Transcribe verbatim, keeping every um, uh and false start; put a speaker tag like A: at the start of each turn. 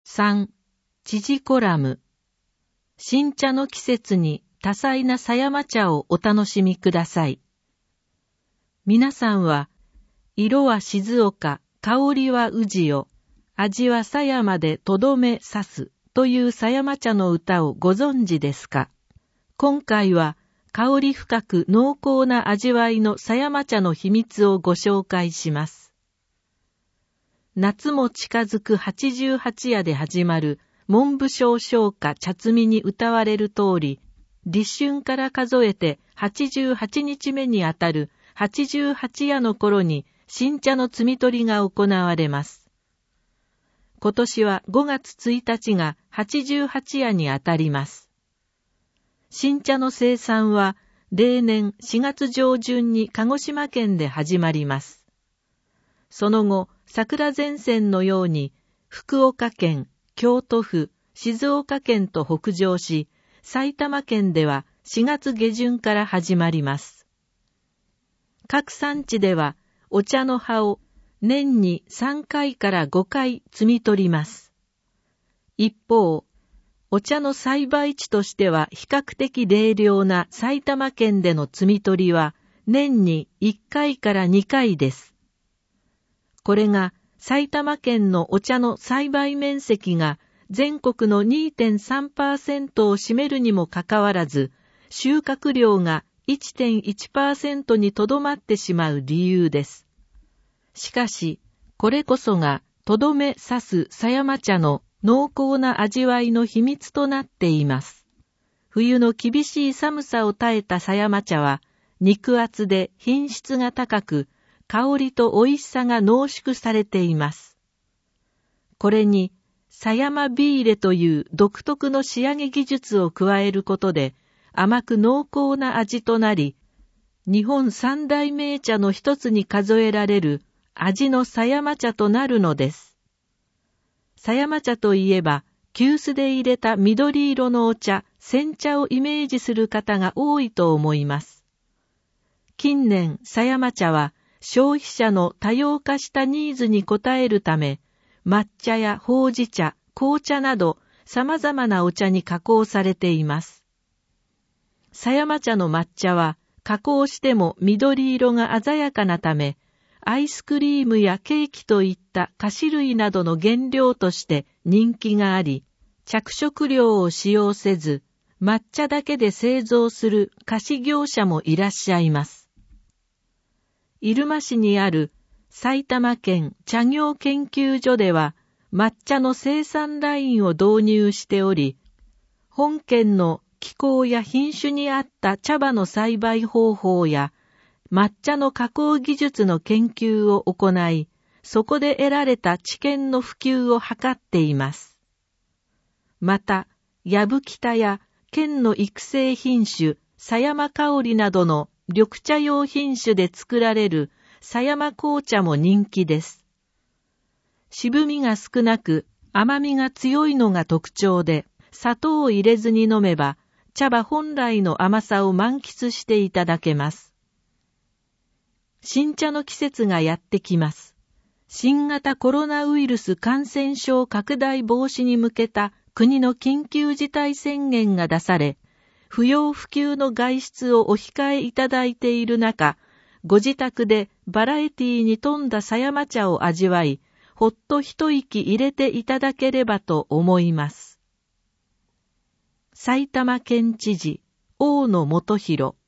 A: さん. 知事コラム。新茶の季節に多彩な狭山茶をお楽しみください。皆さんは、色は静岡、香りは宇治よ、味は狭山でとどめ刺すという狭山茶の歌をご存知ですか？今回は、香り深く濃厚な味わいの狭山茶の秘密をご紹介します。夏も近づく八十八夜で始まる文部省唱歌茶摘みに歌われる通り、立春から数えて八十八日目にあたる八十八夜の頃に新茶の摘み取りが行われます。今年はごがつついたちが八十八夜にあたります。新茶の生産は例年しがつ上旬に鹿児島県で始まります。その後、桜前線のように福岡県、京都府、静岡県と北上し、埼玉県ではしがつげじゅんから始まります。各産地ではお茶の葉を年にさんかいからごかい摘み取ります。一方、お茶の栽培地としては比較的冷涼な埼玉県での摘み取りは年にいっかいからにかいです。これが埼玉県のお茶の栽培面積が全国の にてんさんパーセント を占めるにもかかわらず、収穫量が いってんいちパーセント にとどまってしまう理由です。しかし、これこそがとどめ刺す狭山茶の濃厚な味わいの秘密となっています。冬の厳しい寒さを耐えた狭山茶は、肉厚で品質が高く、香りと美味しさが濃縮されています。これに、狭山火入れという独特の仕上げ技術を加えることで、甘く濃厚な味となり、日本三大名茶の一つに数えられる味の狭山茶となるのです。狭山茶といえば、急須で入れた緑色のお茶、煎茶をイメージする方が多いと思います。近年、狭山茶は、消費者の多様化したニーズに応えるため、抹茶やほうじ茶、紅茶など様々なお茶に加工されています。狭山茶の抹茶は加工しても緑色が鮮やかなため、アイスクリームやケーキといった菓子類などの原料として人気があり、着色料を使用せず、抹茶だけで製造する菓子業者もいらっしゃいます。入間市にある埼玉県茶業研究所では抹茶の生産ラインを導入しており、本県の気候や品種に合った茶葉の栽培方法や抹茶の加工技術の研究を行い、そこで得られた知見の普及を図っています。また、やぶきたや県の育成品種、狭山香織などの緑茶用品種で作られる狭山紅茶も人気です。渋みが少なく甘みが強いのが特徴で、砂糖を入れずに飲めば茶葉本来の甘さを満喫していただけます。新茶の季節がやってきます。新型コロナウイルス感染症拡大防止に向けた国の緊急事態宣言が出され、不要不急の外出をお控えいただいている中、ご自宅でバラエティに富んだ狭山茶を味わい、ほっと一息入れていただければと思います。埼玉県知事、大野元弘。